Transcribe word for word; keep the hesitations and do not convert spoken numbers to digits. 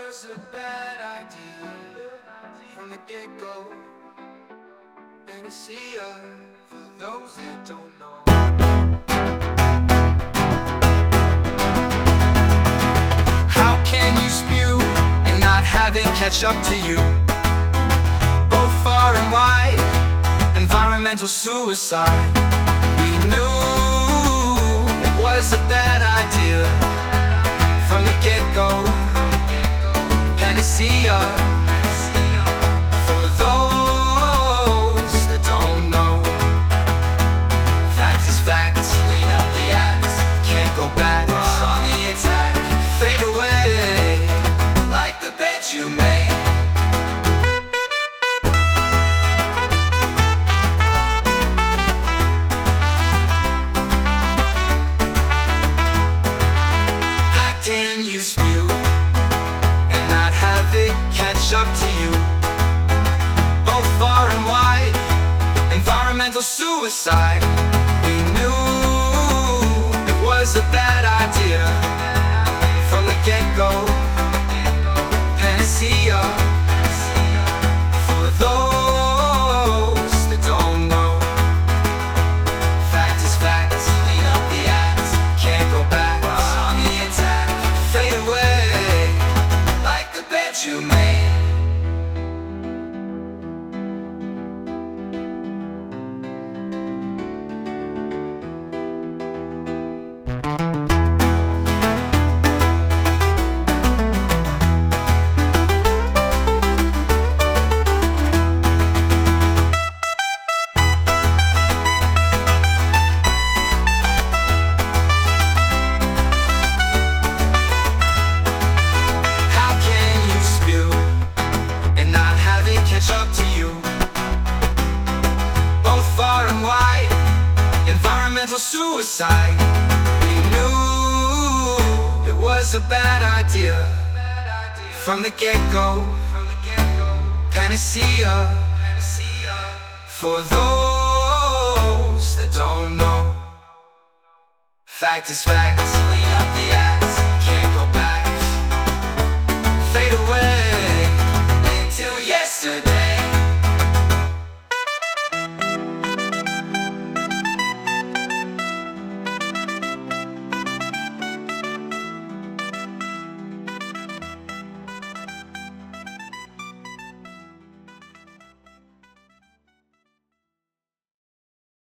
was a bad idea from the get-go. Panacea for those that don't know. How can you spew and not have it catch up to you? Both far and wide, environmental suicide. We knew it was a bad idea from the get-go. Panacea for those that don't know. Fact is fact, clean up the act. Can't go back on the attack. Fade away like the bet you made. Can you spew and not have it catch up to you? Both far and wide, environmental suicide. We knew it was a bad idea from the get-go. Panacea for those that don't know. Fact is fact, clean up the act. Can't go back on the attack. Fade away like the bet you made. Up to you, both far and wide, environmental suicide. We knew it was a bad idea from the get-go. Panacea for those that don't know. Fact is fact.